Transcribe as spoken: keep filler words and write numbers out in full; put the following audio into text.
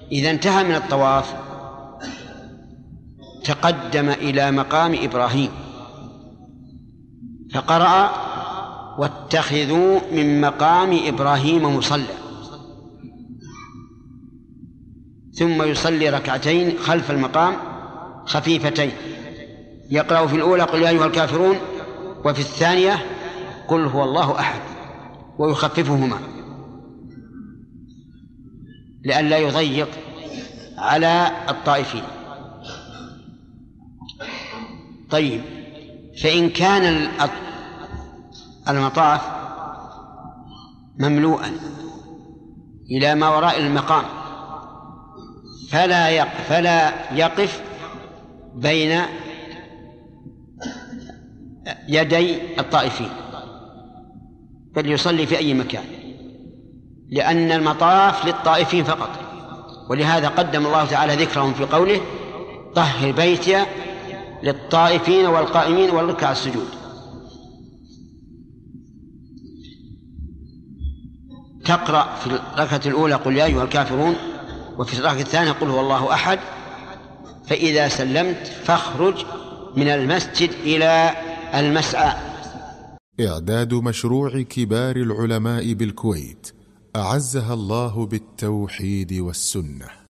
إذا انتهى من الطواف تقدم إلى مقام إبراهيم فقرأ واتخذوا من مقام إبراهيم مصلى، ثم يصلي ركعتين خلف المقام خفيفتين، يقرأ في الأولى قل يا أيها الكافرون، وفي الثانية قل هو الله أحد، ويخففهما لئلا يضيق على الطائفين. طيب، فإن كان المطاف مملوءا إلى ما وراء المقام فلا يقف, فلا يقف بين يدي الطائفين، بل يصلي في أي مكان، لأن المطاف للطائفين فقط. ولهذا قدم الله تعالى ذكرهم في قوله طهر بيتي للطائفين والقائمين والركع السجود. تقرأ في الركعة الأولى قل يا أيها الكافرون، وفي الركعة الثانية قل هو الله أحد، فإذا سلمت فاخرج من المسجد إلى المسعى. إعداد مشروع كبار العلماء بالكويت أعزها الله بالتوحيد والسنة.